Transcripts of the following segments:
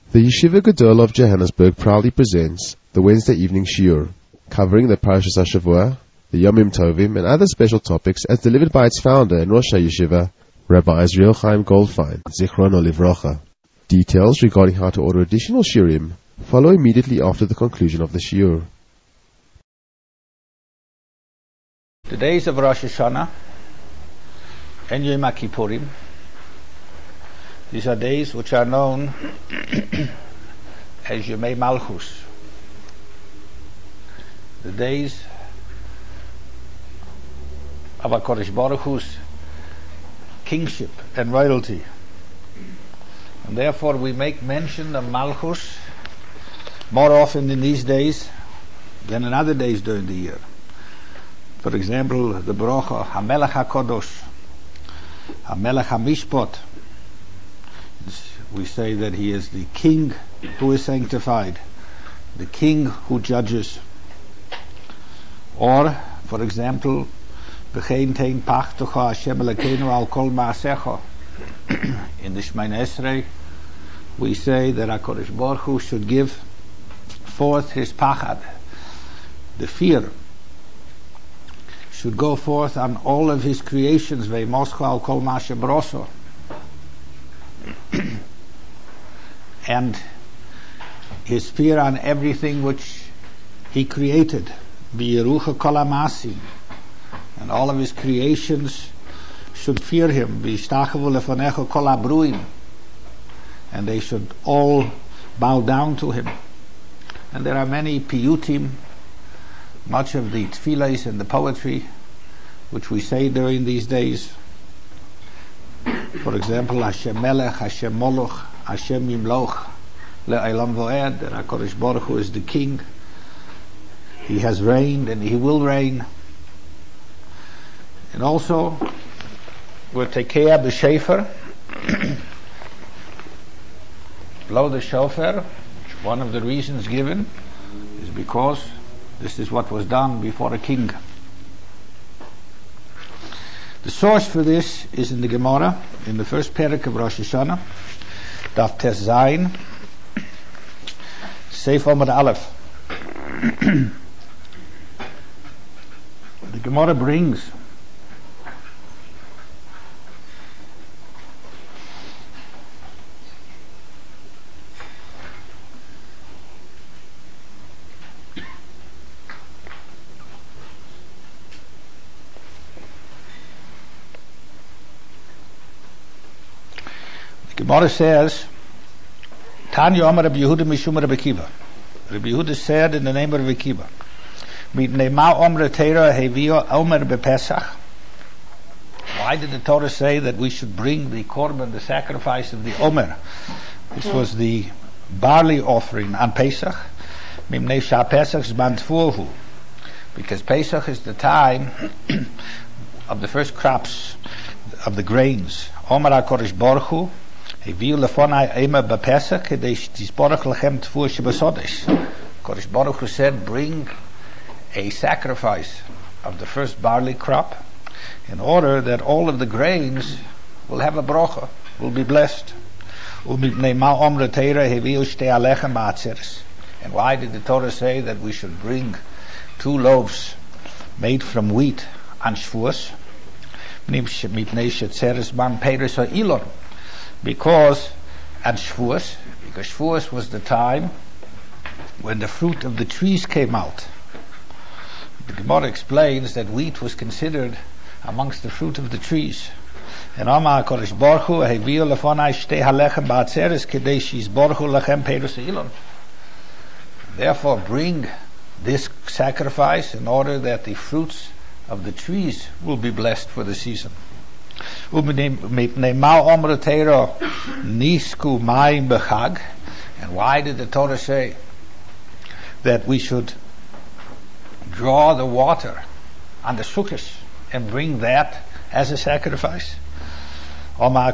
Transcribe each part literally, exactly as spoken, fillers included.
The Yeshiva Gedol of Johannesburg proudly presents the Wednesday evening shiur, covering the Parashas HaShavua, the Yomim Tovim, and other special topics as delivered by its founder and Rosh HaYeshiva, Rabbi Israel Chaim Goldfein, Zichrono Livrocha. Details regarding how to order additional shiurim follow immediately after the conclusion of the shiur. The days of Rosh Hashanah and Yom Kippurim, these are days which are known as Yomei Malchus, the days of HaKadosh Baruch Hu's kingship and royalty. And therefore we make mention of Malchus more often in these days than in other days during the year. For example, the Bracha HaMelech HaKadosh, HaMelech HaMishpat. We say that he is the king who is sanctified, the king who judges. Or, for example, V'chein tein pachtocha Hashem Elokeinu al kol ma'asecha. In the Shemona Esrei, we say that HaKadosh Baruch Hu should give forth his pachad, the fear, should go forth on all of his creations, ve'moscha al kol ma'ashebraso, and his fear on everything which he created, v'yerucha kol ha'masim, and all of his creations should fear him, v'yishtachavu lefanecha kol ha'bruim, and they should all bow down to him. And there are many piyutim, much of the tefillahs and the poetry which we say during these days. For example, Hashem Melech, Hashem Moloch, Hashem Yimloch, Le'olam Vo'ed, that HaKadosh Baruch Hu is the king. He has reigned and he will reign. And also, we'll take care of the shofar, blow the shofar. One of the reasons given is because this is what was done before a king. The source for this is in the Gemara, in the first parak of Rosh Hashanah, Daf Tes Zayin, Seif Omar Aleph. The Gemara brings Gemara says, Tanya Omer Rabbi Yehuda Mishum Rabbi Akiva. Rabbi Yehuda said in the name of Rabbi Akiva, Mitnei ma Omer Teira Hevio Omer BePesach. Why did the Torah say that we should bring the korban, the sacrifice of the Omer? This was the barley offering on Pesach. Mimnei Shah Pesach Zman Tfuhu. Because Pesach is the time of the first crops of the grains. Omer HaKadosh Baruch Hu. Kodesh Baruch Hu said, bring a sacrifice of the first barley crop in order that all of the grains will have a bracha, will be blessed. And why did the Torah say that we should bring two loaves made from wheat on Shavuos? Because at Shavuos, because Shavuos was the time when the fruit of the trees came out. The Gemara explains that wheat was considered amongst the fruit of the trees. And Amar HaKadosh Baruch Hu Heviu lefonai shtei halechem ba'atzeres kedei sheyisborchu lachem peirus ha'ilon. Therefore, bring this sacrifice in order that the fruits of the trees will be blessed for the season. And why did the Torah say that we should draw the water on the sukkahs and bring that as a sacrifice? Because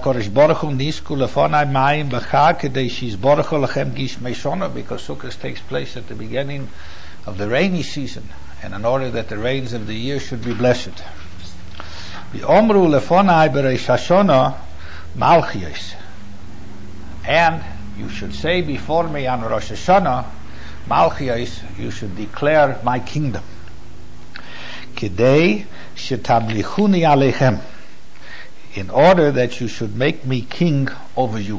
Sukkot takes place at the beginning of the rainy season, and in order that the rains of the year should be blessed. And you should say before me on Rosh Hashanah, Malchios, you should declare my kingdom. Kidei shetamlichuni aleichem, in order that you should make me king over you.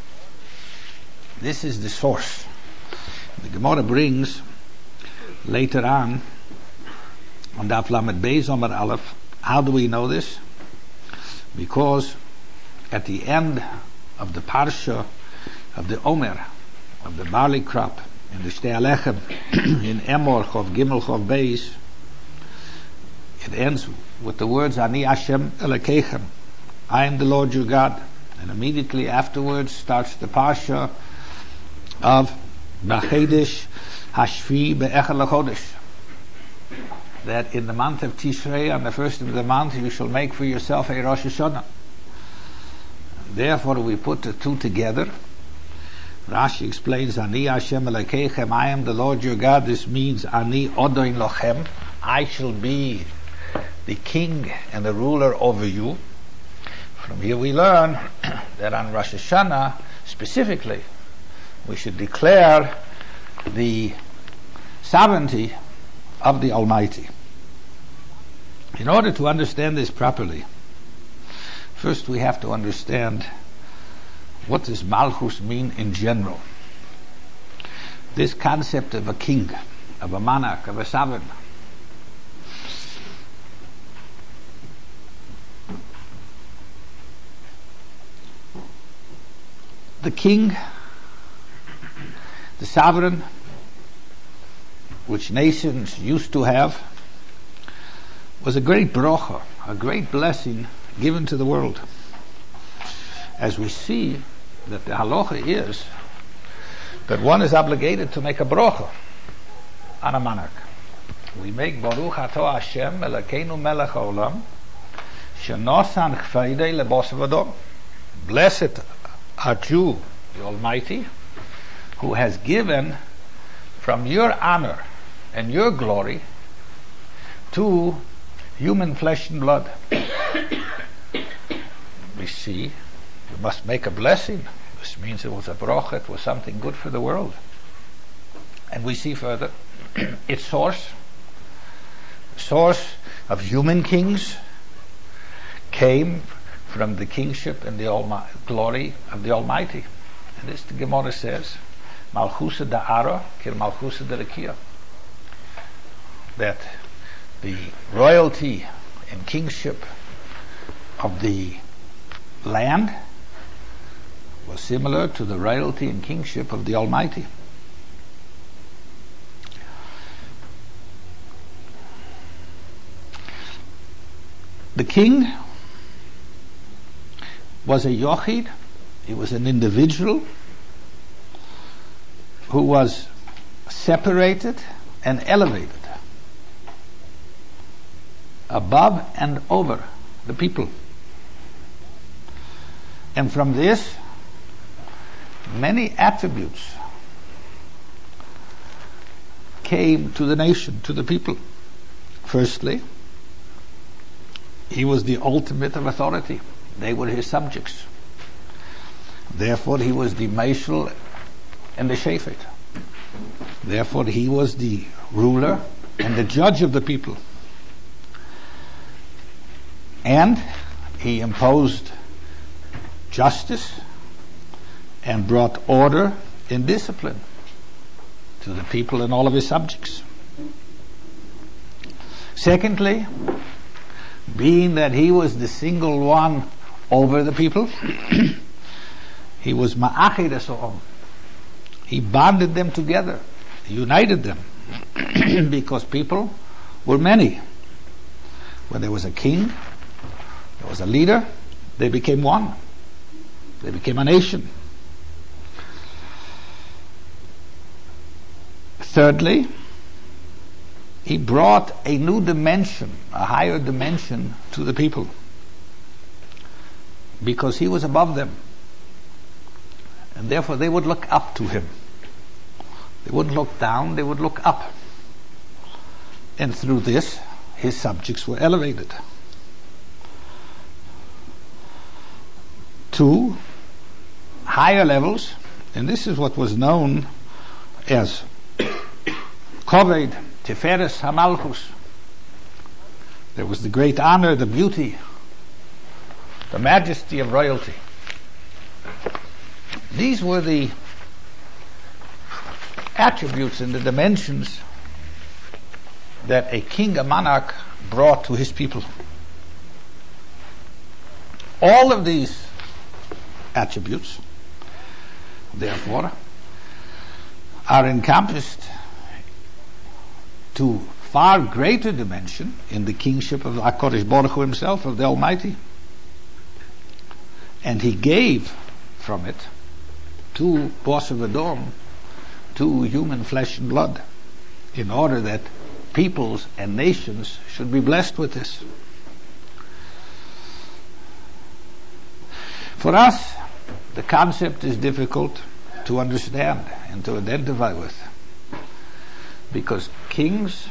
This is the source. The Gemara brings later on, on Daf Lamed Beis Omer Aleph, how do we know this? Because at the end of the Parsha of the Omer, of the barley crop, in the Shtei Alechem, in Emor Chov Gimel Chov Beis, it ends with the words, Ani Hashem Elokeichem, I am the Lord your God. And immediately afterwards starts the Parsha of B'chedesh Hashvi Be'echel HaChodesh, that in the month of Tishrei, on the first of the month, you shall make for yourself a Rosh Hashanah. Therefore we put the two together. Rashi explains, Ani Hashem Elokeichem, I am the Lord your God. This means Ani Odoin Lochem, I shall be the king and the ruler over you. From here we learn that on Rosh Hashanah, specifically, we should declare the sovereignty of the Almighty. In order to understand this properly, first we have to understand what does Malchus mean in general. This concept of a king, of a monarch, of a sovereign. The king, the sovereign, which nations used to have, was a great bracha, a great blessing given to the world. As we see that the halacha is that one is obligated to make a bracha on a monarch. We make Baruch Atah Hashem Elokeinu Melech Haolam Shenosan Chveidei Lebosar V'Adam. Blessed art you, the Almighty, who has given from your honor and your glory to human flesh and blood. We see, you must make a blessing. This means it was a bracha, it was something good for the world. And we see further, its source, source of human kings, came from the kingship and the Almi- glory of the Almighty. And this the Gemara says, Malchusa da'ara kir Malchusa da'rekia, that the royalty and kingship of the land was similar to the royalty and kingship of the Almighty. The king was a yochid, he was an individual who was separated and elevated above and over the people. And from this, many attributes came to the nation, to the people. Firstly, he was the ultimate of authority. They were his subjects. Therefore, he was the Meshul and the Shefet. Therefore, he was the ruler and the judge of the people. And he imposed justice and brought order and discipline to the people and all of his subjects. Secondly, being that he was the single one over the people, he was ma'achid eso'om. He bonded them together, he united them, because people were many. When there was a king, there was a leader, they became one. They became a nation. Thirdly, he brought a new dimension, a higher dimension to the people, because he was above them. And therefore they would look up to him. They wouldn't look down, they would look up. And through this, his subjects were elevated to higher levels And this is what was known as Koved Tiferes Hamalchus. There was the great honor, the beauty, the majesty of royalty. These were the attributes and the dimensions that a king, a monarch, brought to his people. All of these attributes, therefore, are encompassed to far greater dimension in the kingship of HaKadosh Baruch Hu himself, of the Almighty. And he gave from it to Boss of Edom, to human flesh and blood, in order that peoples and nations should be blessed with this. For us, the concept is difficult to understand and to identify with, because kings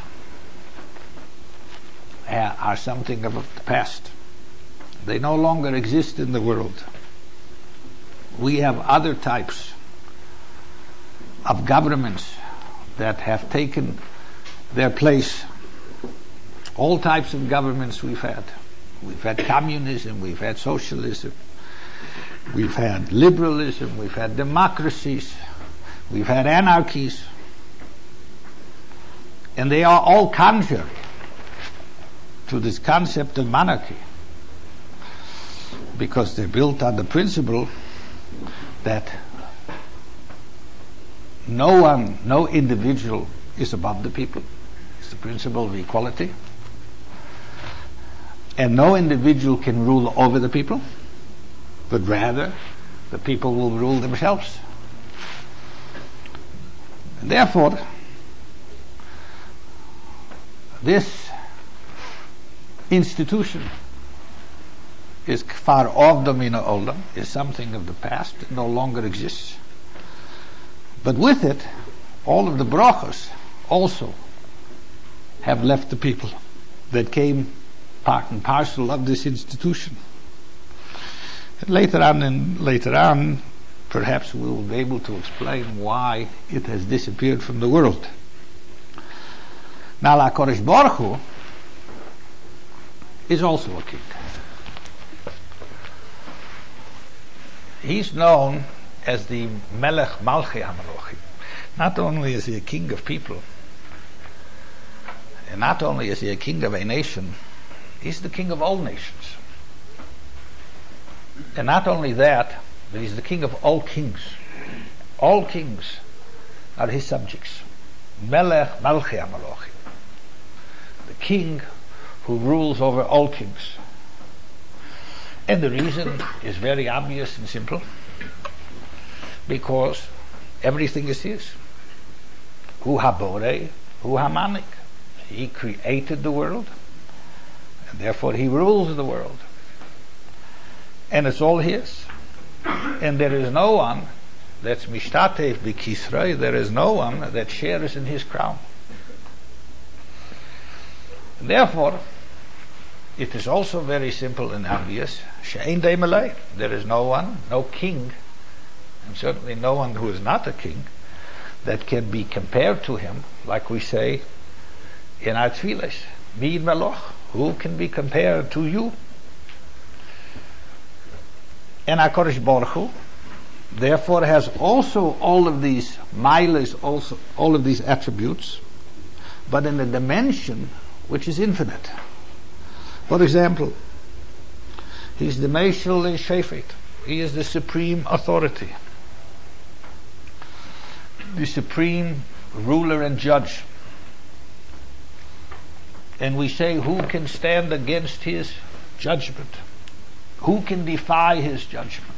are something of the past. They no longer exist in the world. We have other types of governments that have taken their place. All types of governments we've had. We've had communism, we've had socialism, we've had liberalism, we've had democracies, we've had anarchies, and they are all contrary to this concept of monarchy, because they're built on the principle that no one, no individual is above the people. It's the principle of equality. And no individual can rule over the people, but rather the people will rule themselves. And therefore, this institution is far off domina olam, is something of the past, it no longer exists. But with it, all of the brachos also have left the people that came part and parcel of this institution. And later on, and later on, perhaps we will be able to explain why it has disappeared from the world. Now, HaKadosh Baruch Hu is also a king. He's known as the Melech Malchei HaMelochim. Not only is he a king of people, and not only is he a king of a nation, he's the king of all nations. And not only that, but he's the king of all kings. All kings are his subjects. Melech Malchei HaMelochim. The king who rules over all kings. And the reason is very obvious and simple. Because everything is his. Hu haborei, hu hamanik. He created the world, and therefore he rules the world. And it's all his. And there is no one that's mishtatev b'kisrei, there is no one that shares in his crown. And therefore, it is also very simple and obvious. She'ein dei malei. There is no one, no king, and certainly no one who is not a king, that can be compared to him, like we say in our tefillos. Mid meloch. Who can be compared to you? And HaKadosh Baruch Hu, therefore, has also all of these milas, also all of these attributes, but in a dimension which is infinite. For example, he's the Meshul and Shefet. He is the supreme authority, the supreme ruler and judge. And we say, who can stand against his judgment? Who can defy his judgment?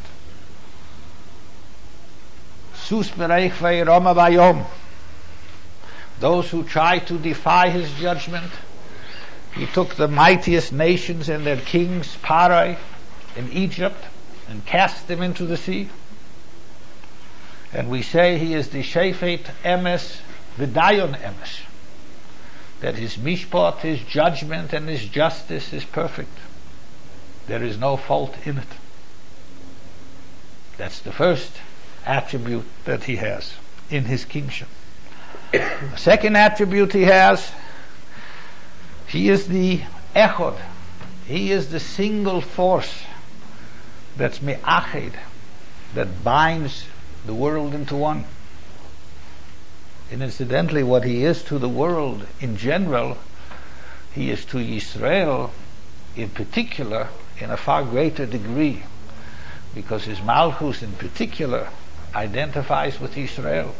Sus bereich ve'iroma bayom. Those who try to defy his judgment, he took the mightiest nations and their kings, Parai in Egypt, and cast them into the sea. And we say he is the Shefet Emes V'dayon Emes, that his mishpat, his judgment, and his justice is perfect. There is no fault in it. That's the first attribute that he has in his kingship. The second attribute he has, he is the echod. He is the single force that's me'ached, that binds the world into one. And incidentally, what he is to the world in general, he is to Yisrael in particular in a far greater degree, because his Malchus in particular identifies with Israel.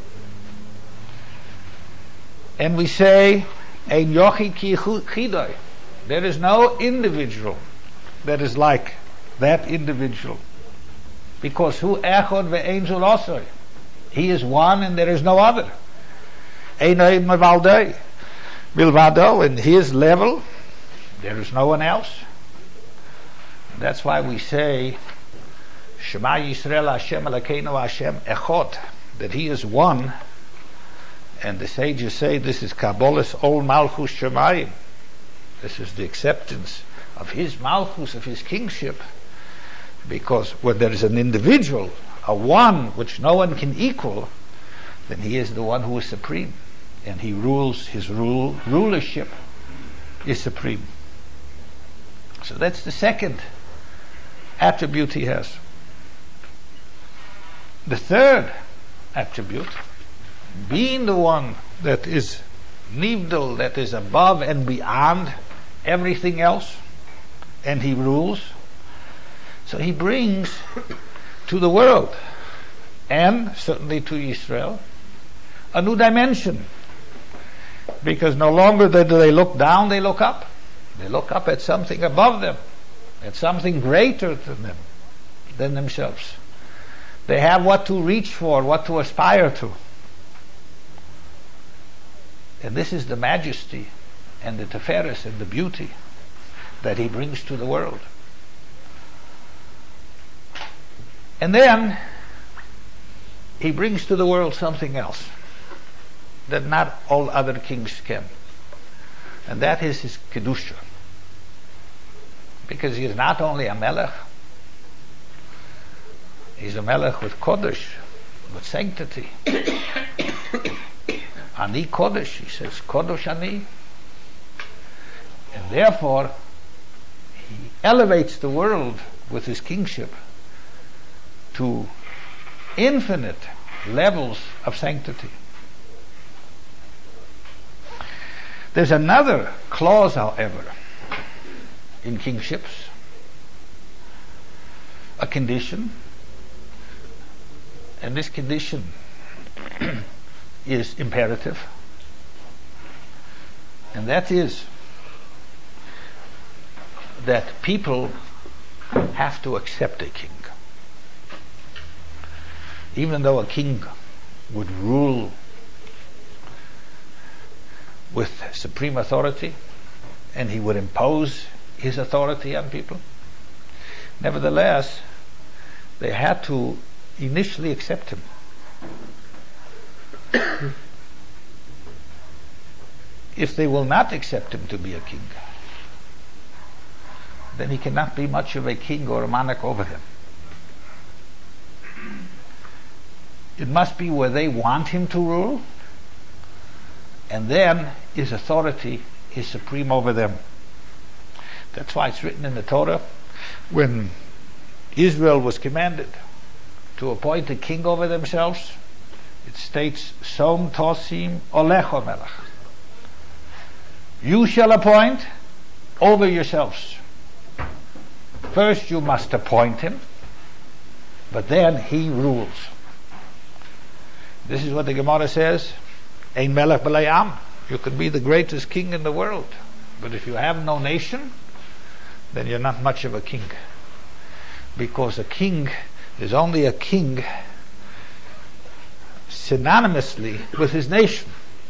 And we say, Ein yochi ki chidoi. There is no individual that is like that individual. Because hu echod ve'ein zulosoi. He is one and there is no other. Ein oid mevaldei. Milvado, in his level, there is no one else. That's why we say, Shema Yisrael Hashem Elokeinu Hashem Echod, that he is one. And the sages say this is Kabbalah's Ol Malchus Shemayim. This is the acceptance of his Malchus, of his kingship. Because when there is an individual, a one which no one can equal, then he is the one who is supreme. And he rules, his rule, rulership is supreme. So that's the second attribute he has. The third attribute, being the one that is nivdal, that is above and beyond everything else, and he rules, so he brings to the world, and certainly to Israel, a new dimension. Because no longer do they look down, they look up. They look up at something above them, at something greater than them, than themselves. They have what to reach for, what to aspire to. And this is the majesty and the teferes and the beauty that he brings to the world. And then he brings to the world something else that not all other kings can. And that is his kedusha. Because he is not only a melech, he's a melech with kodesh, with sanctity. Ani kodesh, he says, kodesh ani. And therefore, he elevates the world with his kingship to infinite levels of sanctity. There's another clause, however, in kingships, a condition, and this condition is imperative, and that is that people have to accept a king. Even though a king would rule with supreme authority, and he would impose his authority on people, nevertheless, they had to initially accept him. If they will not accept him to be a king, then he cannot be much of a king or a monarch over them. It must be where they want him to rule, and then his authority is supreme over them. That's why it's written in the Torah, when Israel was commanded to appoint a king over themselves, it states, Som tosim olecho melech. You shall appoint over yourselves. First you must appoint him, but then he rules. This is what the Gemara says, Ein melech b'lei am. You could be the greatest king in the world, but if you have no nation, then you're not much of a king. Because a king is only a king synonymously with his nation.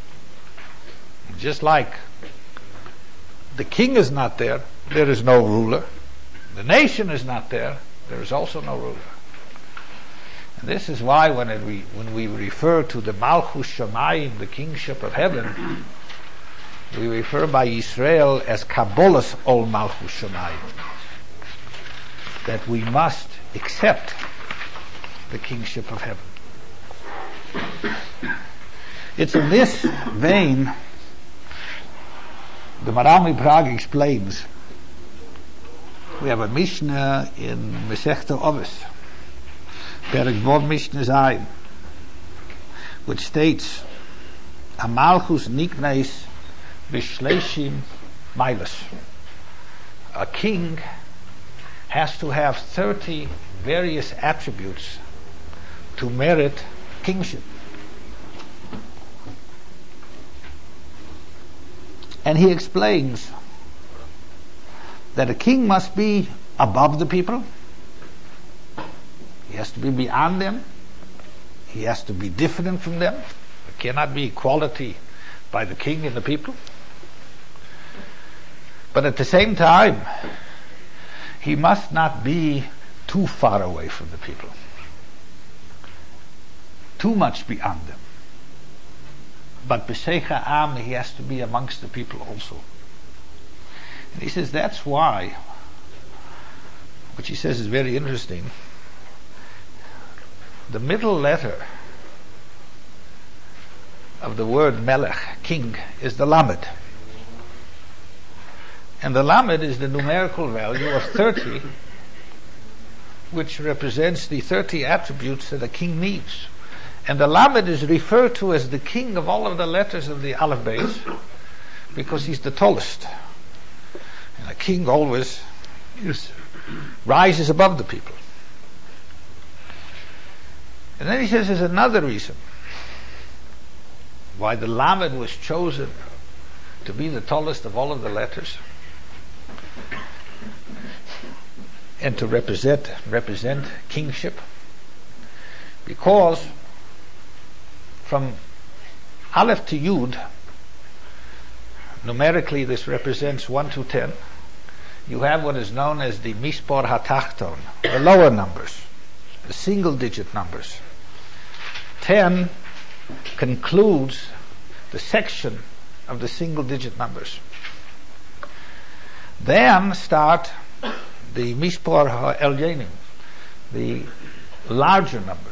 Just like the king is not there, there is no ruler. The nation is not there, there is also no ruler. And this is why when, it re, when we refer to the Malchus Shamayim, the kingship of heaven, we refer by Yisrael as Kabbalah's Ol Malchus Shamayim. That we must accept the kingship of heaven. It's in this vein the Maharal Prague explains. We have a Mishnah in Masechta Ovis, Perek Vov Mishnah Zayin, which states, Amalchus nikneis b'shleishim milas. A king has to have thirty various attributes to merit kingship. And he explains that a king must be above the people, he has to be beyond them, he has to be different from them. There cannot be equality by the king and the people. But at the same time, he must not be too far away from the people, too much beyond them. But b'seicha am, he has to be amongst the people also. And he says that's why, which he says is very interesting, the middle letter of the word melech, king, is the lamed. And the lamed is the numerical value of thirty, which represents the thirty attributes that a king needs. And the lamed is referred to as the king of all of the letters of the Aleph Beis, because he's the tallest. And a king always is, rises above the people. And then he says there's another reason why the lamed was chosen to be the tallest of all of the letters and to represent represent kingship, because from Aleph to Yud, numerically this represents one to ten, you have what is known as the Mispor HaTachton, the lower numbers, the single digit numbers. ten concludes the section of the single digit numbers. Then start the Mispor HaElyonim, the larger numbers.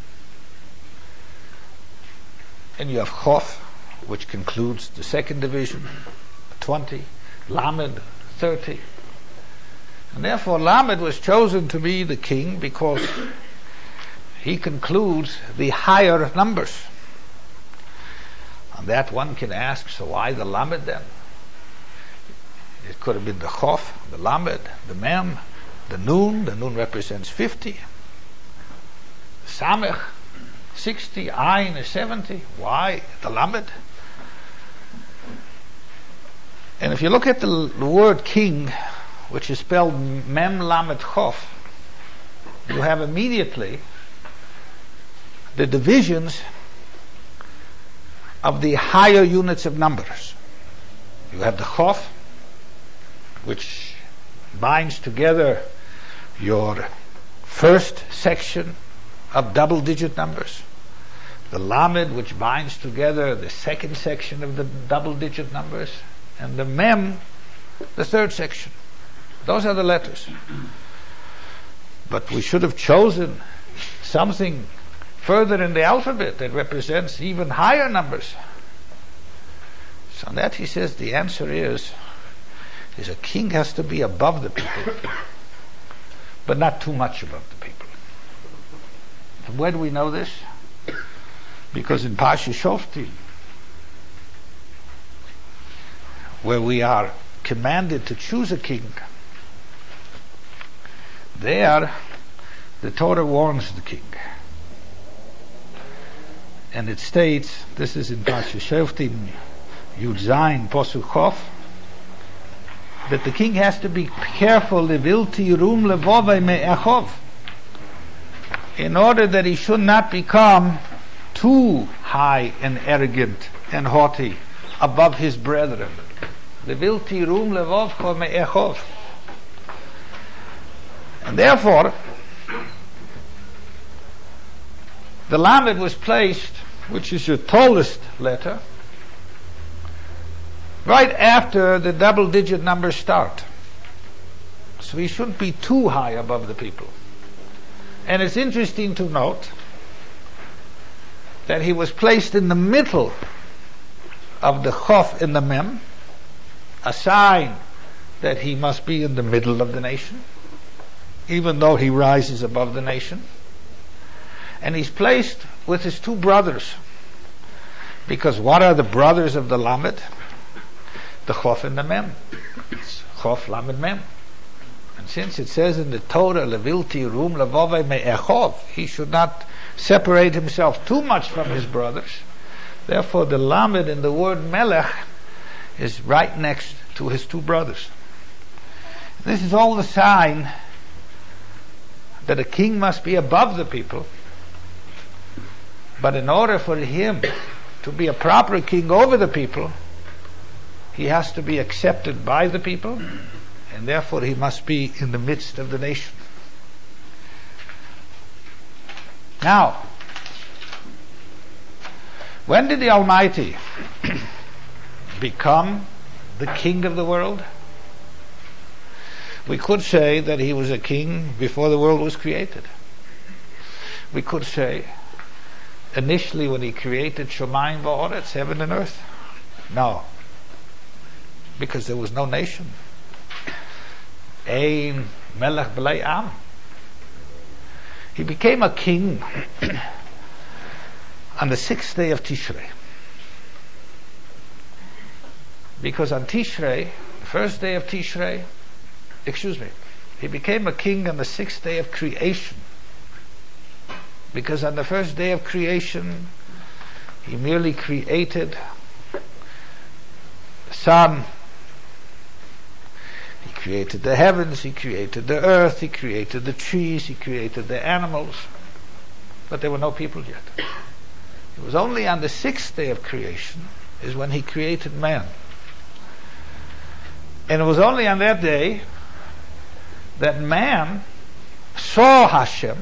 And you have Chof, which concludes the second division, twenty, Lamed, thirty. And therefore Lamed was chosen to be the king because he concludes the higher numbers. On that one can ask, so why the Lamed then? It could have been the Chof, the Lamed, the Mem, the Nun. The Nun represents fifty. Samech, sixty. Ayin is seventy. Why the Lamed? And if you look at the, the word king, which is spelled Mem Lamed Chof, you have immediately the divisions of the higher units of numbers. You have the Chof, which binds together your first section of double digit numbers, the Lamed, which binds together the second section of the double digit numbers, and the Mem, the third section. Those are the letters. But we should have chosen something further in the alphabet that represents even higher numbers. So on that he says the answer is is a king has to be above the people, but not too much above the people. And where do we know this? Because in Parsha Shoftim, where we are commanded to choose a king, there the Torah warns the king. And it states, this is in Parsha Shoftim, Yud Zayin, Posuk Chof, that the king has to be careful, levilti rum levovei me'achov, in order that he should not become too high and arrogant and haughty above his brethren. Levilti rum levovcha me'achov. And therefore, the Lamed was placed, which is your tallest letter, right after the double digit numbers start. So he shouldn't be too high above the people. And it's interesting to note that he was placed in the middle of the Chof and the Mem, a sign that he must be in the middle of the nation, even though he rises above the nation. And he's placed with his two brothers, because what are the brothers of the Lamed? The Chof and the Mem. It's Chof, Lamed, Mem. And since it says in the Torah, Levilti rum levove me'echov, he should not separate himself too much from his brothers. Therefore, the Lamed in the word Melech is right next to his two brothers. This is all the sign that a king must be above the people. But in order for him to be a proper king over the people, he has to be accepted by the people, and therefore he must be in the midst of the nation. Now, when did the Almighty become the king of the world? We could say that he was a king before the world was created. We could say initially when he created Shomayim va'oretz, heaven and earth. No, because there was no nation. Ein melech b'lei am. He became a king on the sixth day of Tishrei. Because on Tishrei, the first day of Tishrei, excuse me, he became a king on the sixth day of creation. Because on the first day of creation, he merely created the sun, he created the heavens, he created the earth, he created the trees, he created the animals, but there were no people yet. It was only on the sixth day of creation is when he created man. And it was only on that day that man saw Hashem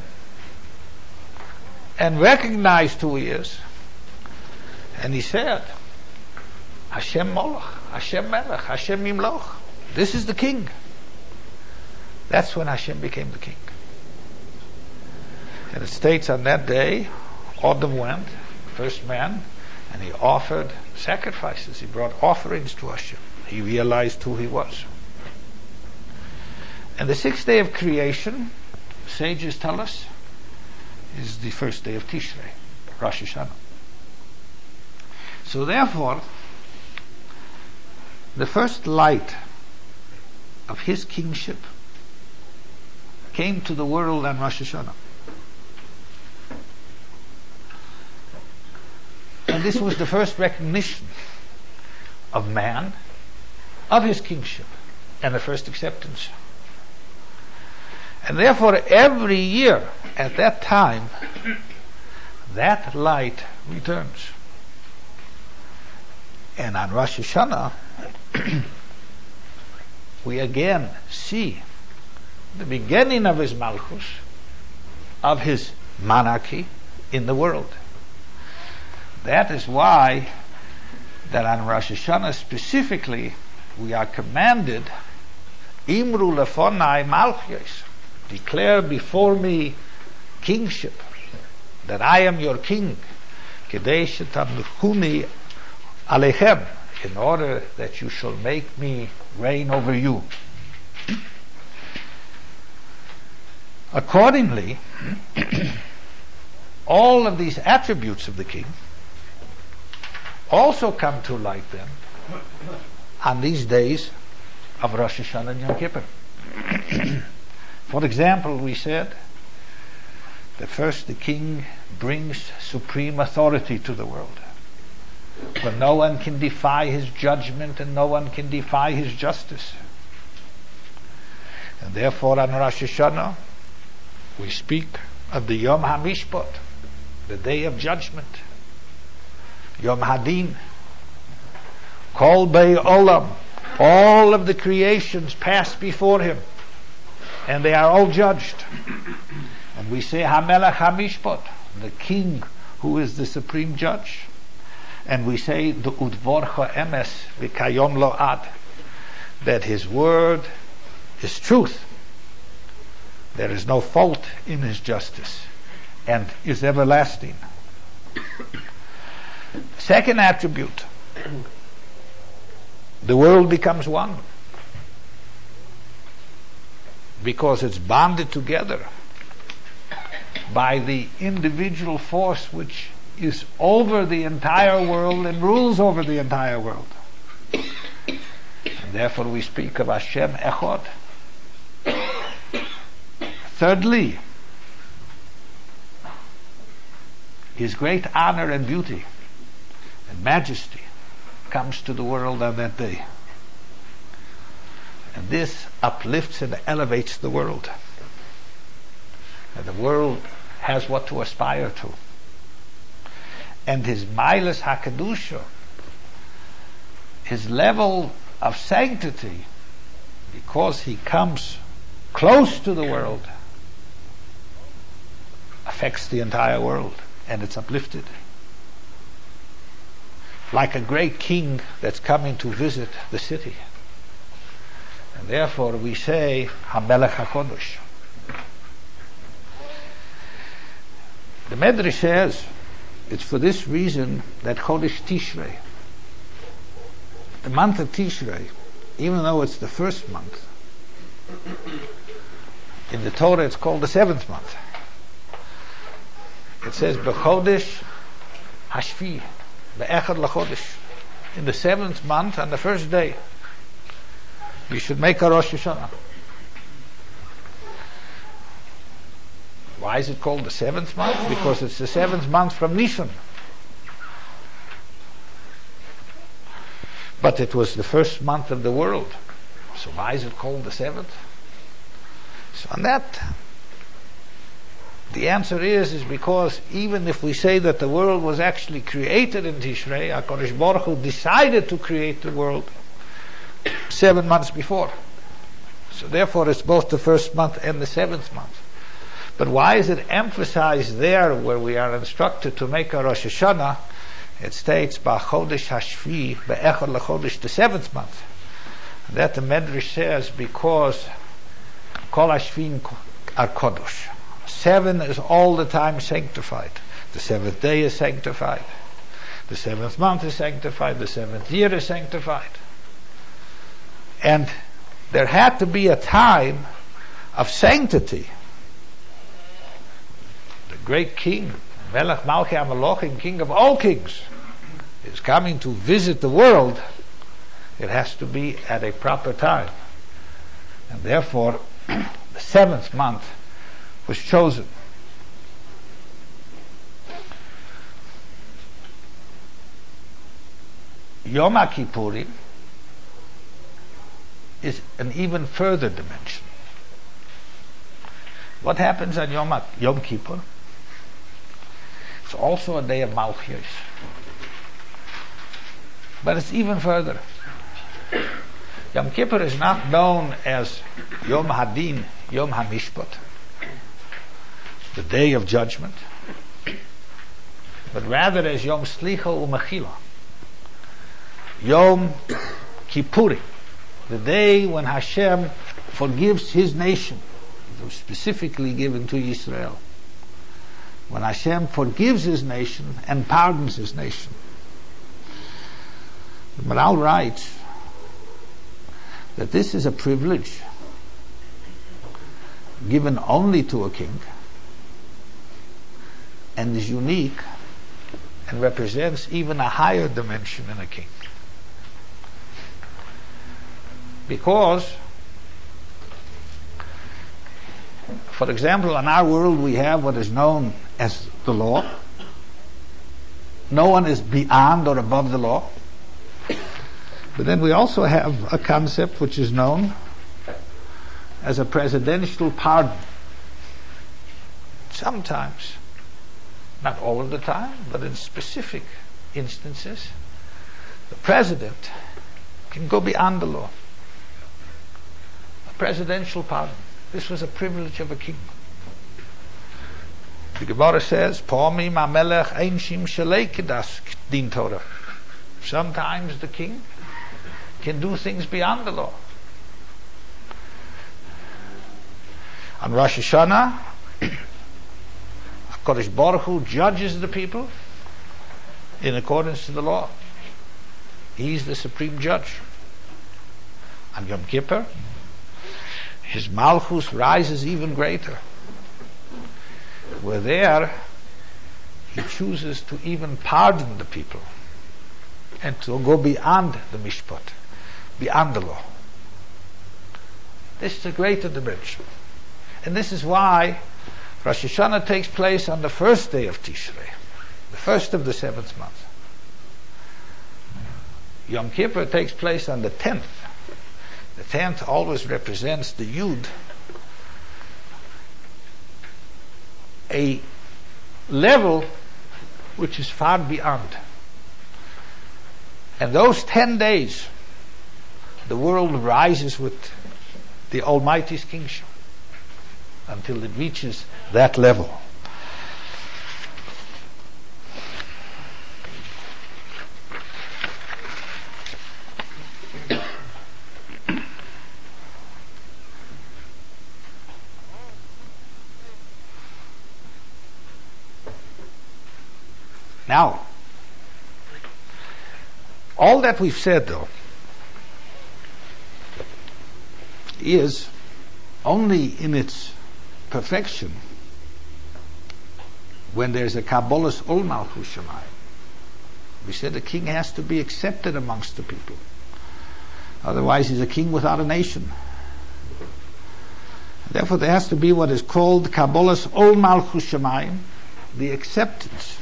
and recognized who he is, and he said, Hashem Molech, Hashem Melech, Hashem Yimloch. This is the king. That's when Hashem became the king. And it states on that day, Adam went, first man, and he offered sacrifices. He brought offerings to Hashem. He realized who he was. And the sixth day of creation, sages tell us, is the first day of Tishrei, Rosh Hashanah. So therefore, the first light of his kingship came to the world on Rosh Hashanah. And this was the first recognition of man, of his kingship, and the first acceptance. And therefore, every year at that time, that light returns. And on Rosh Hashanah, we again see the beginning of his Malchus, of his monarchy in the world. That is why that on Rosh Hashanah specifically, we are commanded, Imru lefonai malchus, declare before me kingship, that I am your king, kedei shetamlichuni alechem, in order that you shall make me reign over you. Accordingly, all of these attributes of the king also come to light then on these days of Rosh Hashanah and Yom Kippur. For example, we said that first the king brings supreme authority to the world, where no one can defy his judgment and no one can defy his justice. And therefore on Rosh Hashanah we speak of the Yom HaMishpat, the day of judgment, Yom Hadin, Kol Bei Olam, all of the creations pass before him and they are all judged. And we say HaMelech HaMishpat, the king who is the supreme judge. And we say the Udvorcha Emes V'Kayom Lo Ad, that his word is truth. There is no fault in his justice and is everlasting. Second attribute, the world becomes one because it's bonded together by the individual force which is over the entire world and rules over the entire world. And therefore we speak of Hashem Echad. Thirdly, His great honor and beauty and majesty comes to the world on that day. And this uplifts and elevates the world. And the world has what to aspire to. And His Mailas HaKedusha, His level of sanctity, because He comes close to the world, affects the entire world, and it's uplifted. Like a great king that's coming to visit the city. And therefore we say, HaMelech HaKodesh. The Medrash says, it's for this reason that Chodesh Tishrei, the month of Tishrei, even though it's the first month, in the Torah it's called the seventh month. It says, B'chodesh Hashvi, Be'echad L'chodesh. In the seventh month, on the first day, you should make a Rosh Hashanah. Why is it called the seventh month? Because it's the seventh month from Nisan. But it was the first month of the world. So why is it called the seventh? So on that, the answer is, is because even if we say that the world was actually created in Tishrei, HaKadosh Baruch Hu decided to create the world seven months before. So therefore it's both the first month and the seventh month. But why is it emphasized there where we are instructed to make a Rosh Hashanah? It states, B'chodesh Hashvi, Be'echad L'chodesh, the seventh month. And that the Medrash says because Kol Hashvim are Kodosh. Seven is all the time sanctified. The seventh day is sanctified. The seventh month is sanctified. The seventh year is sanctified. And there had to be a time of sanctity. The great king, Melech Malchei HaMelachim, king of all kings, is coming to visit the world. It has to be at a proper time. And therefore, the seventh month was chosen. Yom HaKippurim is an even further dimension. What happens on Yom, Yom Kippur? It's also a day of Malchus. But it's even further. Yom Kippur is not known as Yom Hadin, Yom HaMishpat, the day of judgment, but rather as Yom Slicha U'Mechila, Yom Kippurim, the day when Hashem forgives His nation. It was specifically given to Israel. When Hashem forgives His nation and pardons His nation. The Maral writes that this is a privilege given only to a king and is unique and represents even a higher dimension in a king. Because, for example, in our world we have what is known as the law. No one is beyond or above the law. But then we also have a concept which is known as a presidential pardon. Sometimes, not all of the time, but in specific instances, the president can go beyond the law. A presidential pardon. This was a privilege of a king. The Gemara says, "Pa'amim hamelech ein shim shelei kedas din Torah." Sometimes the king can do things beyond the law. On Rosh Hashanah, HaKadosh Baruch Hu judges the people in accordance to the law. He's the supreme judge. On Yom Kippur, his Malchus rises even greater. Where there, he chooses to even pardon the people and to go beyond the mishpat, beyond the law. This is a greater dimension. And this is why Rosh Hashanah takes place on the first day of Tishrei, the first of the seventh month. Yom Kippur takes place on the tenth. The tenth always represents the Yud, a level which is far beyond. And those ten days, the world rises with the Almighty's kingship until it reaches that level. Now, all that we've said, though, is only in its perfection when there's a Kabbalah's Ol Malchus Shamayim. We said the king has to be accepted amongst the people. Otherwise, he's a king without a nation. Therefore, there has to be what is called Kabbalah's Ol Malchus Shamayim, the acceptance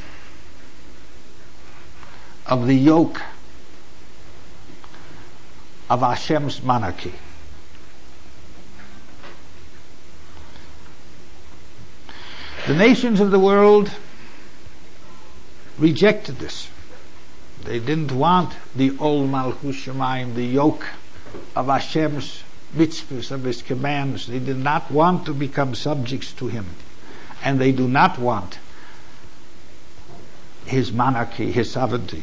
of the yoke of Hashem's monarchy. The nations of the world rejected this. They didn't want the Ol Malchus Shamayim, the yoke of Hashem's mitzvahs, of His commands. They did not want to become subjects to Him. And they do not want His monarchy, His sovereignty.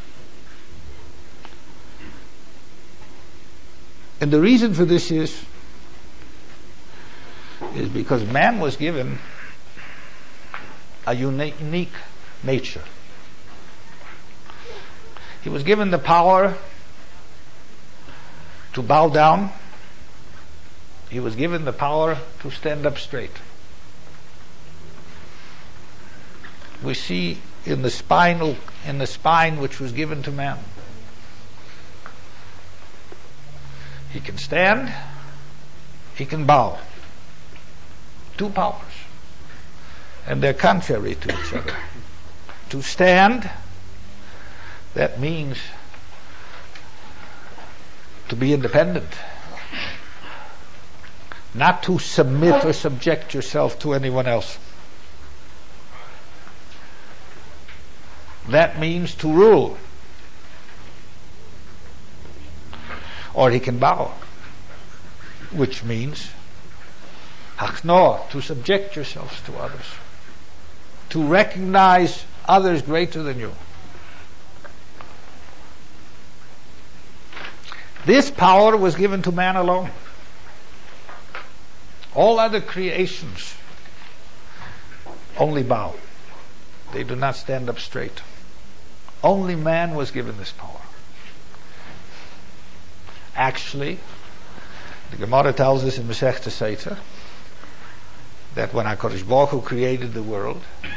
And the reason for this is, is because man was given a unique nature. He was given the power to bow down. He was given the power to stand up straight. We see in the spinal, in the spine which was given to man, he can stand, he can bow. Two powers. And they're contrary to each other. To stand, that means to be independent. Not to submit or subject yourself to anyone else. That means to rule. Or he can bow, which means hachno, to subject yourselves to others, to recognize others greater than you. This power was given to man alone. All other creations only bow. They do not stand up straight. Only man was given this power. Actually, the Gemara tells us in Masechta Sefer that when HaKadosh Baruch Hu created the world,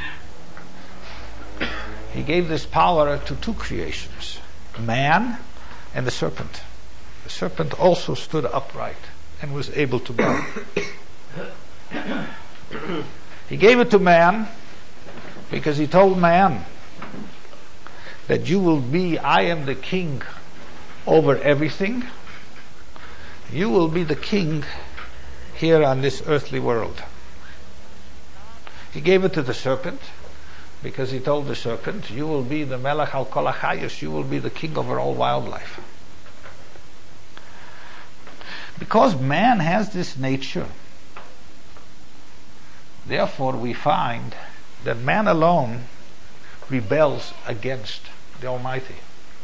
He gave this power to two creations, man and the serpent. The serpent also stood upright and was able to bow. He gave it to man because He told man that you will be, I am the king over everything. You will be the king here on this earthly world. He gave it to the serpent because He told the serpent, you will be the melech al kol hachayos, you will be the king over all wildlife. Because man has this nature, therefore we find that man alone rebels against the Almighty.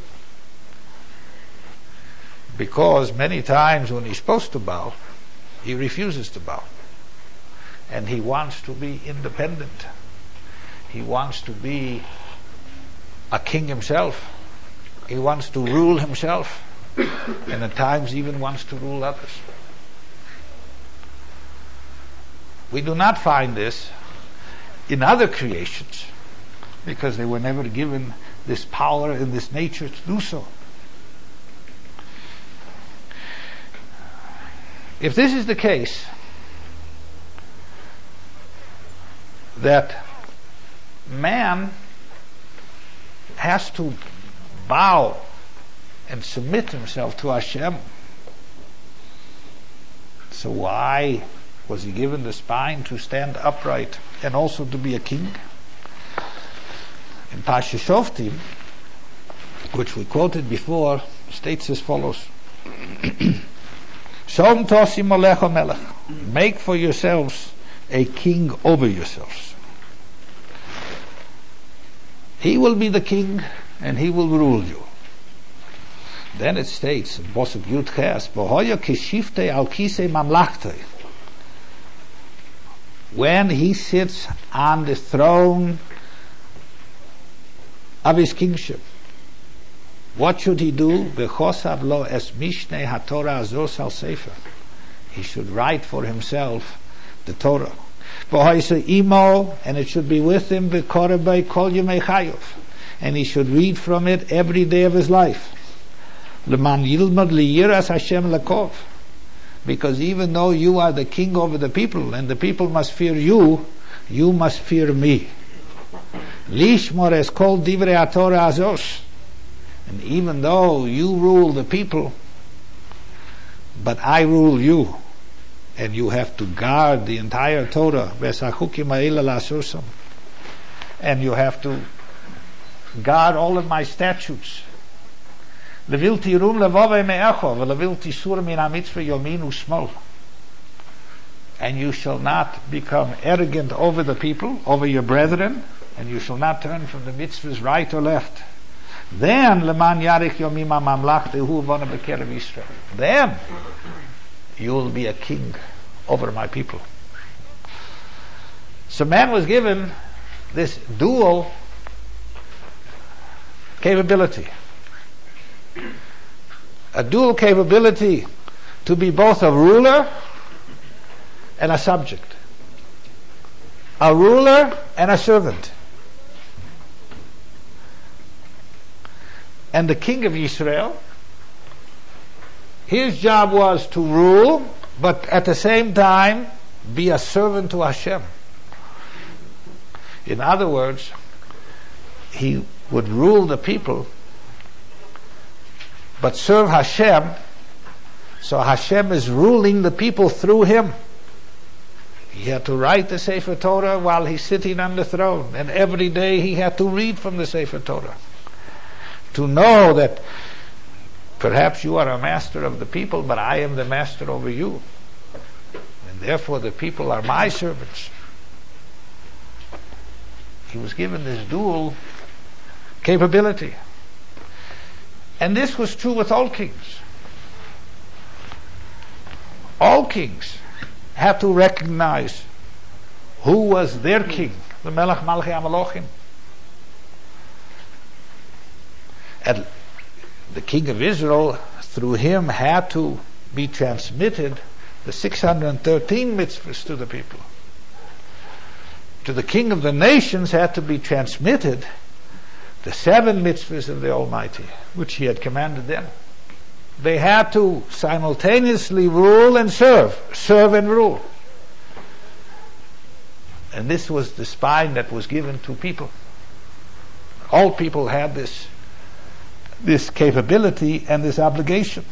Because many times when he's supposed to bow, he refuses to bow. And he wants to be independent. He wants to be a king himself. He wants to rule himself, and at times even wants to rule others. We do not find this in other creations, because they were never given this power and this nature to do so. If this is the case, that man has to bow and submit himself to Hashem, so why was he given the spine to stand upright and also to be a king? In Parsha Shoftim, which we quoted before, states as follows: Shom tosim olecha melech, make for yourselves a king over yourselves. He will be the king and he will rule you. Then it states in Posuk Yud Ches, V'hoya kishiftei al kisei mamlachtei, when he sits on the throne of his kingship, what should he do? V'chosav lo es mishnei haTorah azos al sefer, he should write for himself the Torah. V'hoisa imo, and it should be with him, v'koreh kol yemei chayov, and he should read from it every day of his life. L'man yilmad liyiras Hashem lakov, because even though you are the king over the people, and the people must fear you, you must fear me. Lishmor es kol divrei haTorah azos, and even though you rule the people, but I rule you, and you have to guard the entire Torah, and you have to guard all of my statutes. And you shall not become arrogant over the people, over your brethren, and you shall not turn from the mitzvahs right or left. Then then you will be a king over my people. So man was given this dual capability. A dual capability to be both a ruler and a subject. A ruler and a servant. And the king of Israel, his job was to rule, but at the same time be a servant to Hashem. In other words, he would rule the people, but serve Hashem, so Hashem is ruling the people through him. He had to write the Sefer Torah while he's sitting on the throne, and every day he had to read from the Sefer Torah, to know that perhaps you are a master of the people, but I am the master over you, and therefore the people are my servants. He was given this dual capability. And this was true with all kings. All kings had to recognize who was their king, the Melech Malchei HaMelochim. And the king of Israel, through him, had to be transmitted the six hundred thirteen mitzvahs to the people. To the king of the nations had to be transmitted the seven mitzvahs of the Almighty, which he had commanded them. They had to simultaneously rule and serve, serve and rule. And this was the spine that was given to people. All people had this, this capability and this obligation.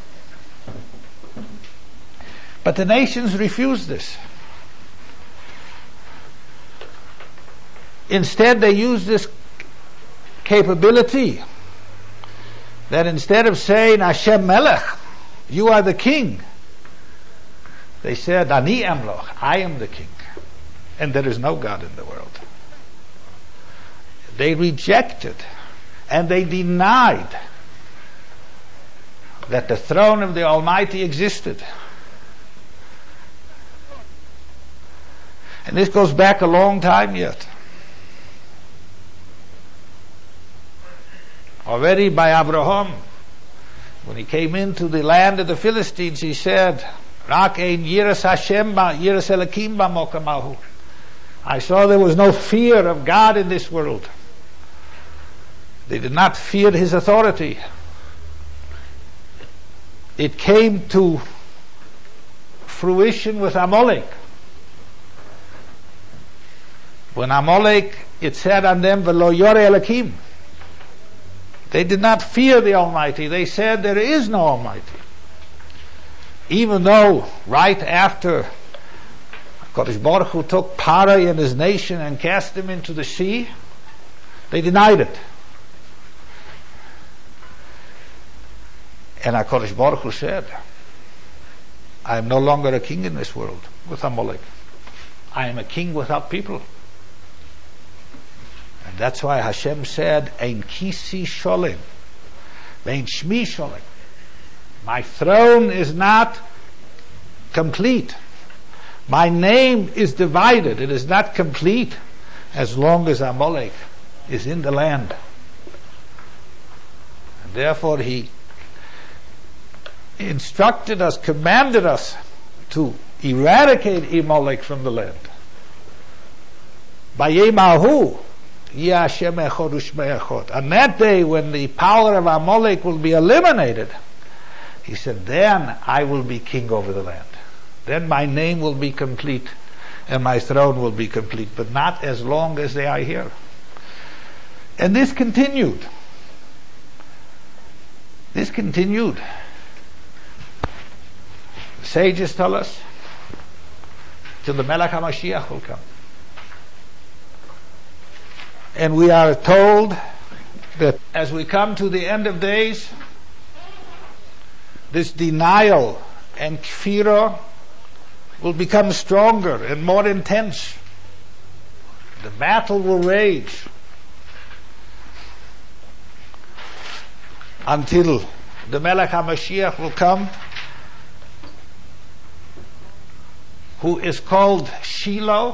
But the nations refused this. Instead, they used this capability, that instead of saying Hashem Melech, you are the king, they said Ani Emloch, I am the king, and there is no God in the world. They rejected and they denied that the throne of the Almighty existed. And this goes back a long time yet. Already by Abraham, when he came into the land of the Philistines, he said, Rak ein yiras Hashem ba yiras Elokim b'mokom hahu. I saw there was no fear of God in this world. They did not fear his authority. It came to fruition with Amalek. When Amalek, it said on them, V'lo yoreh Elokim. They did not fear the Almighty. They said there is no Almighty. Even though right after Kodesh Baruch Hu took Parai and his nation and cast them into the sea, they denied it. And HaKadosh Baruch Hu said, I am no longer a king in this world with Amalek. I am a king without people. And that's why Hashem said, Ein kisi sholem, Ein shmi sholem. My throne is not complete. My name is divided. It is not complete as long as Amalek is in the land. And therefore he instructed us, commanded us to eradicate Amalek from the land. Bayemahu, Yeh Hashem echad u'shmei echad. On that day when the power of Amalek will be eliminated, he said, then I will be king over the land. Then my name will be complete and my throne will be complete, but not as long as they are here. And this continued. This continued. The sages tell us till the Melech HaMashiach will come. And we are told that as we come to the end of days, this denial and kfirah will become stronger and more intense. The battle will rage until the Melech HaMashiach will come, who is called Shiloh.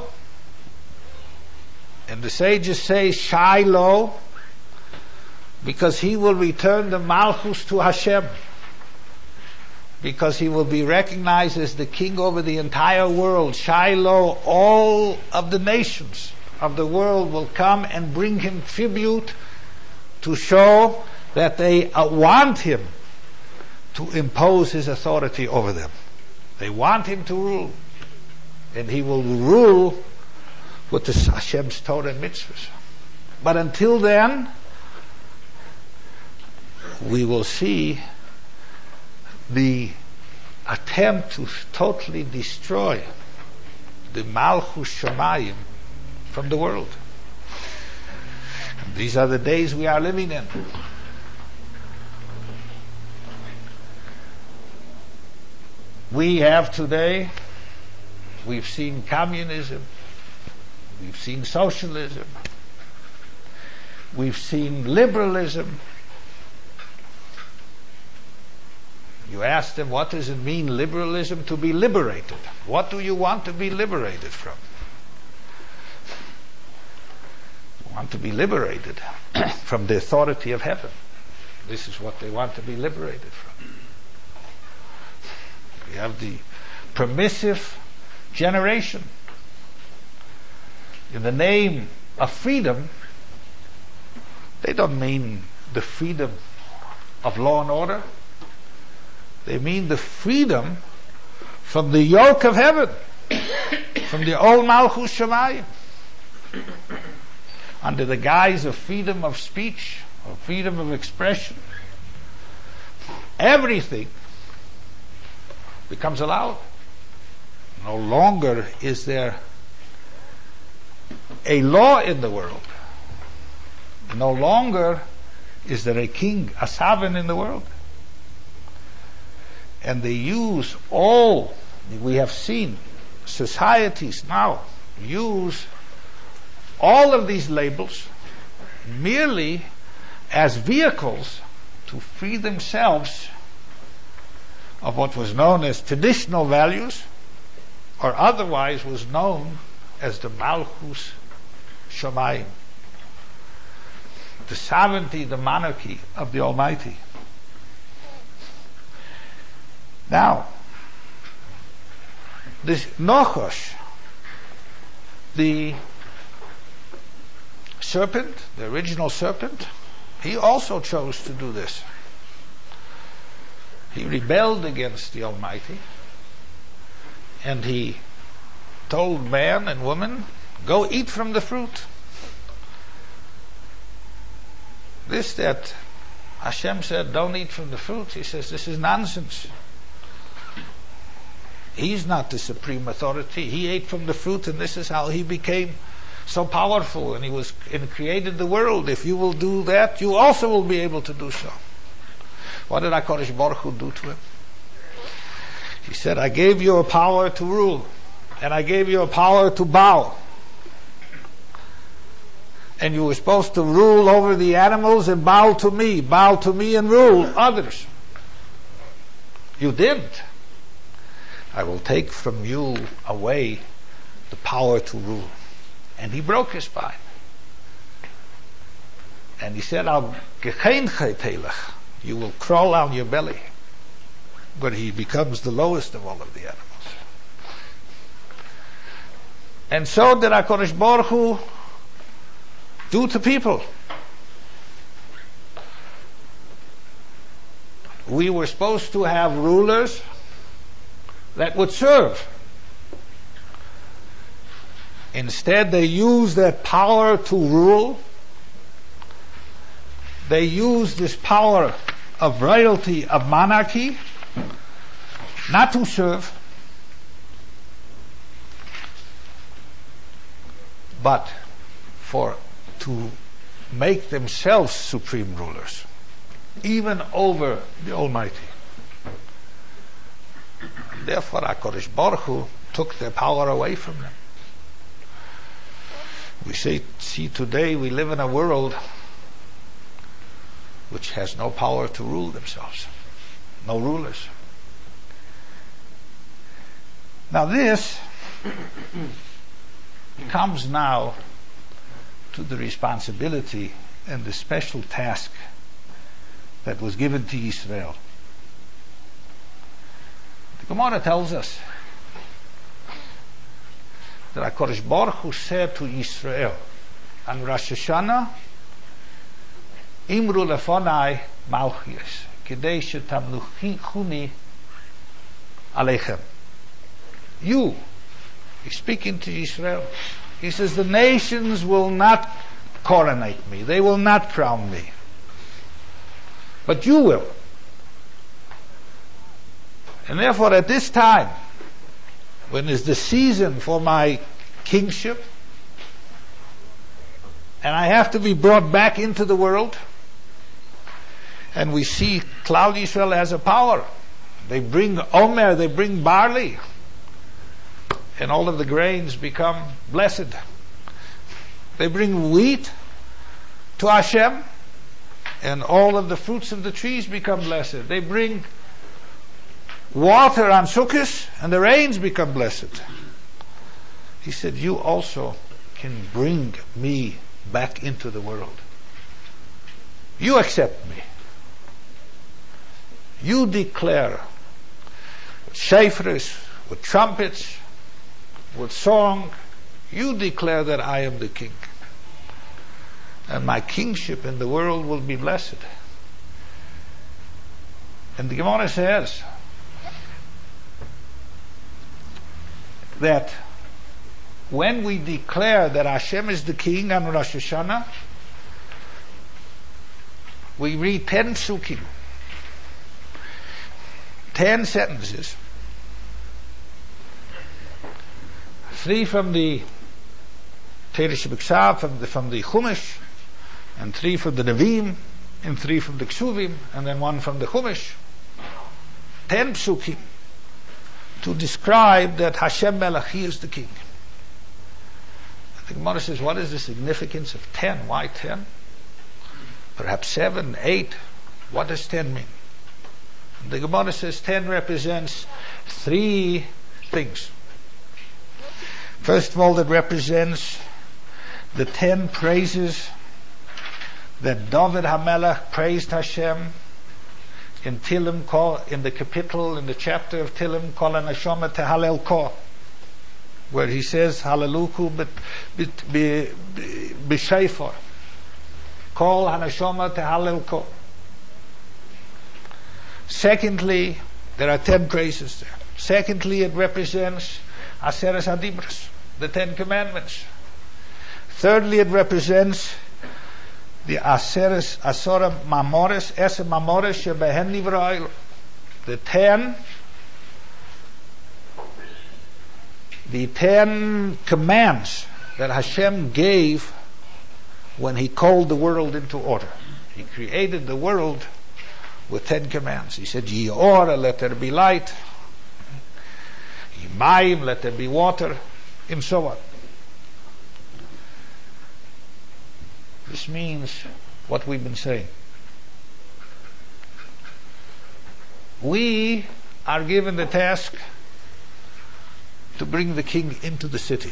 And the sages say Shiloh because he will return the Malchus to Hashem, because he will be recognized as the king over the entire world. Shiloh, all of the nations of the world will come and bring him tribute to show that they uh, want him to impose his authority over them. They want him to rule, and he will rule with the Hashem's Torah and mitzvahs. But until then, we will see the attempt to totally destroy the Malchus Shamayim from the world. And these are the days we are living in. We have today, we've seen communism, we've seen socialism, we've seen liberalism. You ask them, what does it mean, liberalism? To be liberated. What do you want to be liberated from? You want to be liberated from the authority of heaven. This is what they want to be liberated from. We have the permissive generation. In the name of freedom, they don't mean the freedom of law and order. They mean the freedom from the yoke of heaven, from the old Malchus Shamayim, under the guise of freedom of speech or freedom of expression. Everything becomes allowed. No longer is there a law in the world. No longer is there a king, a sovereign in the world. And they use all, we have seen societies now use all of these labels merely as vehicles to free themselves of what was known as traditional values, or otherwise was known as the Malchus Shamayim. the sovereignty, the monarchy of the Almighty. Now, this Nochosh, the serpent, the original serpent, he also chose to do this. He rebelled against the Almighty, and he told man and woman, go eat from the fruit. This that Hashem said, don't eat from the fruit, he says, this is nonsense. He's not the supreme authority. He ate from the fruit, and this is how he became so powerful, and he was and created the world. If you will do that, you also will be able to do so. What did HaKadosh Baruch Hu do to him? He said, I gave you a power to rule, and I gave you a power to bow. And you were supposed to rule over the animals and bow to me, bow to me and rule others. You didn't. I will take from you away the power to rule. And he broke his spine. And he said, I'll you will crawl on your belly. But he becomes the lowest of all of the animals. And so did HaKadosh Baruch Hu do to people. We were supposed to have rulers that would serve. Instead, they use that power to rule. They use this power of royalty, of monarchy, not to serve, but for to make themselves supreme rulers, even over the Almighty. Therefore, HaKadosh Baruch Hu took their power away from them. We say, see, today we live in a world which has no power to rule themselves, no rulers. Now this comes now to the responsibility and the special task that was given to Israel. The Gemara tells us that HaKadosh Baruch Hu said to Israel on Rosh Hashanah, Imru lefonai malchus, kedei shetamluchuni aleichem. You, he's speaking to Israel. He says, the nations will not coronate me. They will not crown me. But you will. And therefore, at this time, when is the season for my kingship, and I have to be brought back into the world, and we see Klal Yisrael as a power. They bring omer, they bring barley, and all of the grains become blessed. They bring wheat to Hashem, and all of the fruits of the trees become blessed. They bring water on Sukkot, and the rains become blessed. He said, you also can bring me back into the world. You accept me. You declare with shofars, with trumpets, with song, you declare that I am the king. And my kingship in the world will be blessed. And the Gemara says that when we declare that Hashem is the king on Rosh Hashanah, we read ten psukim, ten sentences, three from the Teresh B'Ksav, from the, from the Chumash, and three from the Nevi'im, and three from the Ksuvim, and then one from the Chumash. Ten psukim to describe that Hashem Melech, He is the king. The Gemara says, what is the significance of ten? Why ten? Perhaps seven, eight. What does ten mean? And the Gemara says ten represents three things. First of all, it represents the ten praises that David HaMelech praised Hashem in Tilim Kol, in the capital, in the chapter of Tilim Kol HaNeshama Tehalel Ko, where he says Hallelujah b'sheifor Kol HaNeshama Tehalel Ko. Secondly, there are ten praises there. Secondly, it represents Aseres HaDibros, the Ten Commandments. Thirdly, it represents the Aseres Asora Mamores, Ese Mamores Shebehen Nivra, the ten, the ten commands that Hashem gave when He called the world into order. He created the world with ten commands. He said, Ye ora, let there be light. Ye mayim, let there be water, and so on. This means what we've been saying. We are given the task to bring the king into the city.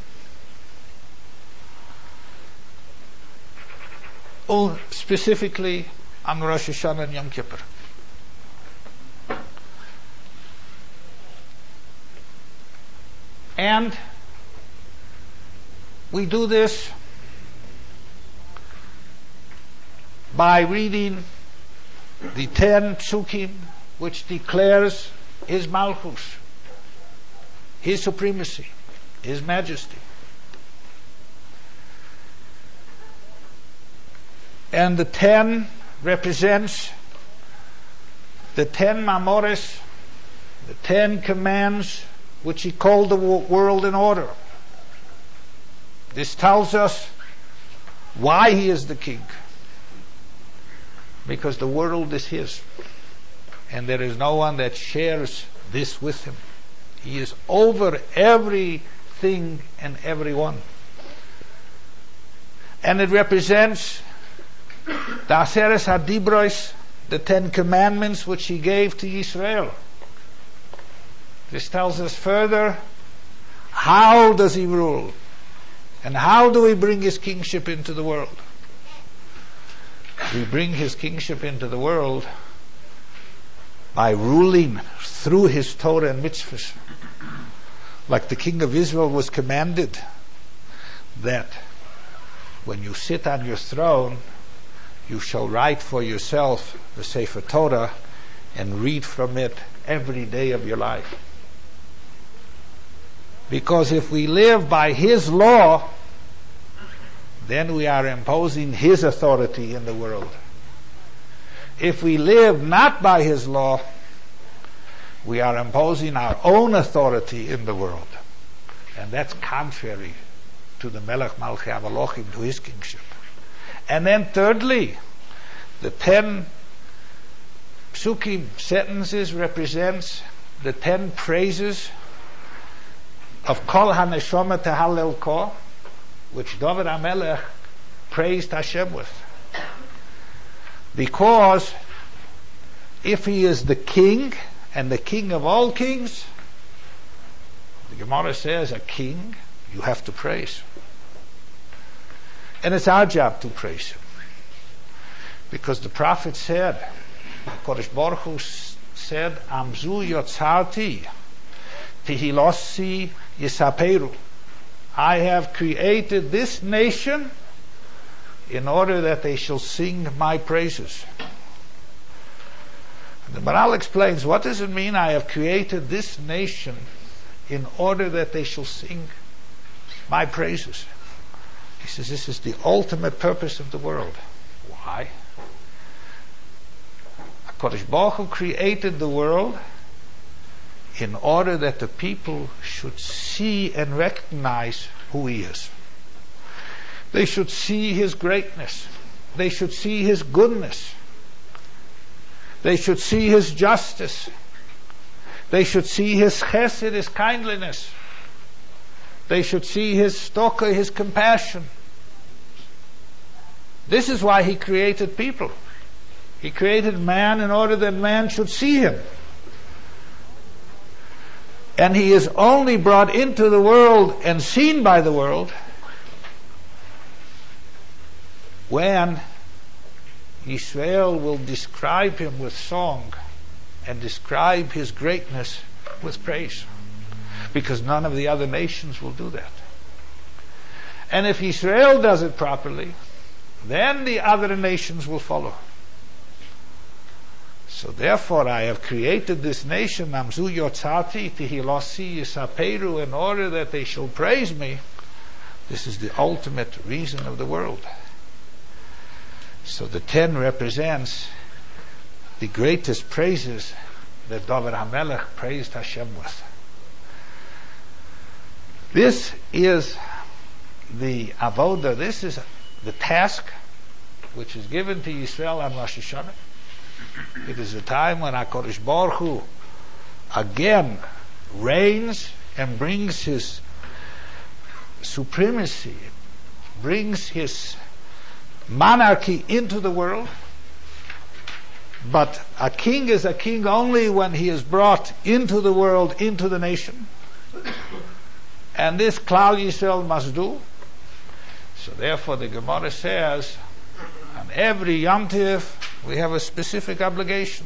Oh, specifically on Rosh Hashanah and Yom Kippur. And we do this by reading the ten psukim, which declares His Malchus, His supremacy, His majesty. And the ten represents the ten mamores, the ten commands which He called the world in order. This tells us why He is the king. Because the world is His, and there is no one that shares this with Him. He is over everything and everyone. And it represents the Aseres HaDibros, the Ten Commandments which He gave to Israel. This tells us further, how does He rule? And how do we bring His kingship into the world? We bring His kingship into the world by ruling through His Torah and mitzvahs. Like the king of Israel was commanded that when you sit on your throne, you shall write for yourself the Sefer Torah and read from it every day of your life. Because if we live by His law, then we are imposing His authority in the world. If we live not by His law, we are imposing our own authority in the world. And that's contrary to the Melech Malchei Avalochim, to His kingship. And then thirdly, the ten psukim, sentences, represents the ten praises of Kol HaNeshama Tehalel Ko, which David HaMelech praised Hashem with. Because if he is the king, and the king of all kings, the Gemara says, a king, you have to praise. And it's our job to praise Him. Because the prophet said, Kodesh Baruch Hu said, Amzu yotzarti tihilossi yisaperu. I have created this nation in order that they shall sing my praises. And the Maral explains, what does it mean, I have created this nation in order that they shall sing my praises? He says this is the ultimate purpose of the world. Why? HaKadosh Baruch Hu created the world in order that the people should see and recognize who He is. They should see His greatness. They should see His goodness. They should see His justice. They should see His chesed, His kindliness. They should see His stoka, His compassion. This is why He created people. He created man in order that man should see Him. And he is only brought into the world and seen by the world when Yisrael will describe him with song and describe his greatness with praise, because none of the other nations will do that. And if Israel does it properly, then the other nations will follow. So therefore I have created this nation, Namzu Yotzati Tihilosi Yisaperu, in order that they shall praise me. This is the ultimate reason of the world. So the ten represents the greatest praises that David HaMelech praised Hashem with. This is the avoda, this is the task which is given to Yisrael on Rosh Hashanah. It is a time when HaKadosh Baruch Hu again reigns and brings his supremacy, brings his monarchy into the world. But a king is a king only when he is brought into the world, into the nation. And this Klal Yisrael must do. So therefore the Gemara says, on every Yom Tov we have a specific obligation.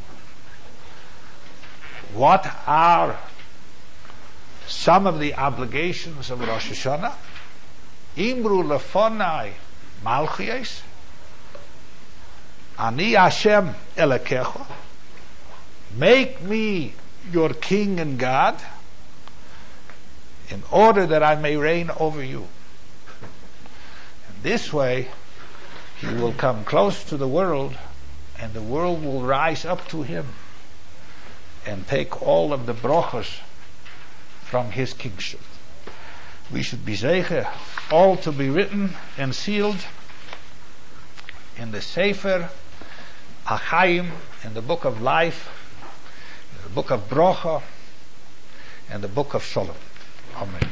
What are some of the obligations of Rosh Hashanah? Imru lefonai malchiyos, ani Hashem Elokecha, make me your king and God, in order that I may reign over you. And this way he will come close to the world, and the world will rise up to him and take all of the brachos from his kingship. We should be zeicher, all to be written and sealed in the Sefer Achayim, in the book of life, in the book of bracha, and the book of Shalom. Amen.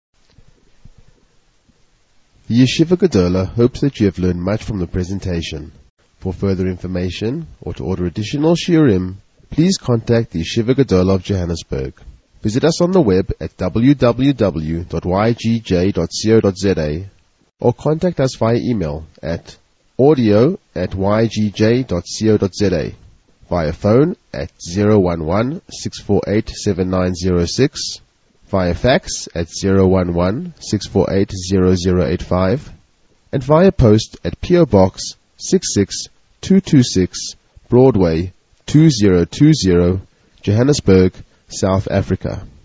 The Yeshiva Gedola hopes that you have learned much from the presentation. For further information or to order additional shiurim, please contact the Yeshiva Gedola of Johannesburg. Visit us on the web at w w w dot y g j dot co dot z a or contact us via email at audio at y g j dot co dot z a, via phone at zero one one, six four eight, seven nine zero six, via fax at zero one one, six four eight, zero zero eight five, and via post at P O Box six six two two six, Broadway two zero two zero, Johannesburg, South Africa.